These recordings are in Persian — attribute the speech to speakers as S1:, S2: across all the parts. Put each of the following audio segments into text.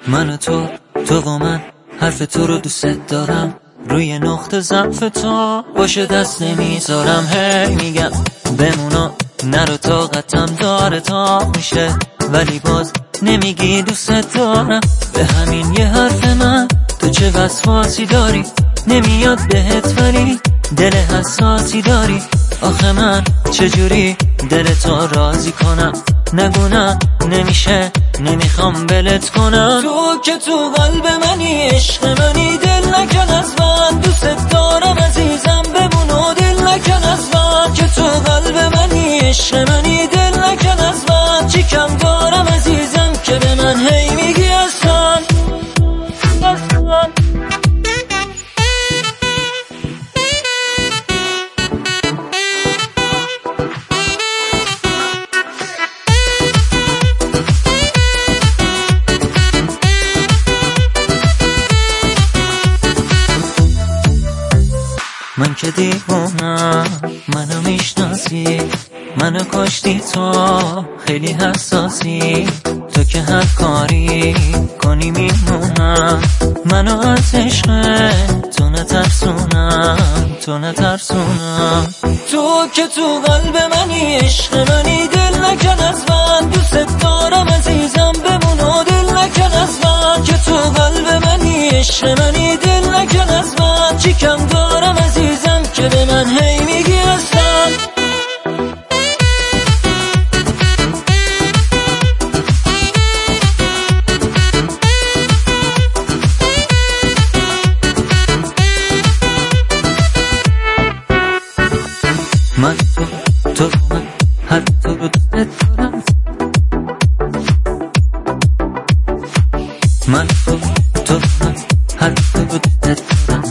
S1: من و تو و من حرف تو رو دوست دارم، روی نقطه ضعف تو باشه دست نمیذارم. هی میگم بمونا نرو، طاقتم داره تا میشه ولی باز نمیگی دوست دارم. به همین یه حرف من تو چه وسواسی داری، نمیاد بهت ولی دل حساسی داری. آخه من چجوری دل تو راضی کنم؟ نگو نه نمیشه، نمیخوام بلت کنم. تو که تو قلب منی، عشق منی، دل نکن از من، دوست دارم عزیزم بمون و دل نکن از من. که تو قلب منی، عشق منی، دل نکن از من. چی کم دارم عزیزم که به من هی میگی اصلا. من که دیوونم، منو میشناسی، منو کشتی تو، خیلی حساسی. تو که هر کاری کنی میمونم، منو از عشق تو نترسونم، تو نترسونم. تو که تو قلب منی، عشق منی، دل نکن از من، دوست دارم عزیزم بمون و دل نکن از من. که تو قلب منی، عشق منی، دل نکن از من. چی کم دارم عزیزم که به من هی میگی اصلا. من تو من هر تو رو دوست دارم. من تو من هر تو رو دوست دارم.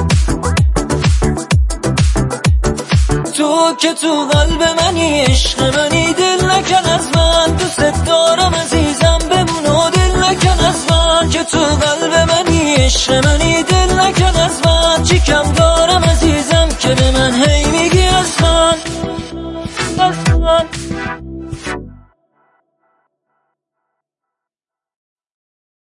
S1: تو که تو قلب منی، عشق منی، دل نکن از من، دوست دارم عزیزم بمون و دل نکن از من. که تو قلب منی، عشق منی، دل نکن از من. چی کم دارم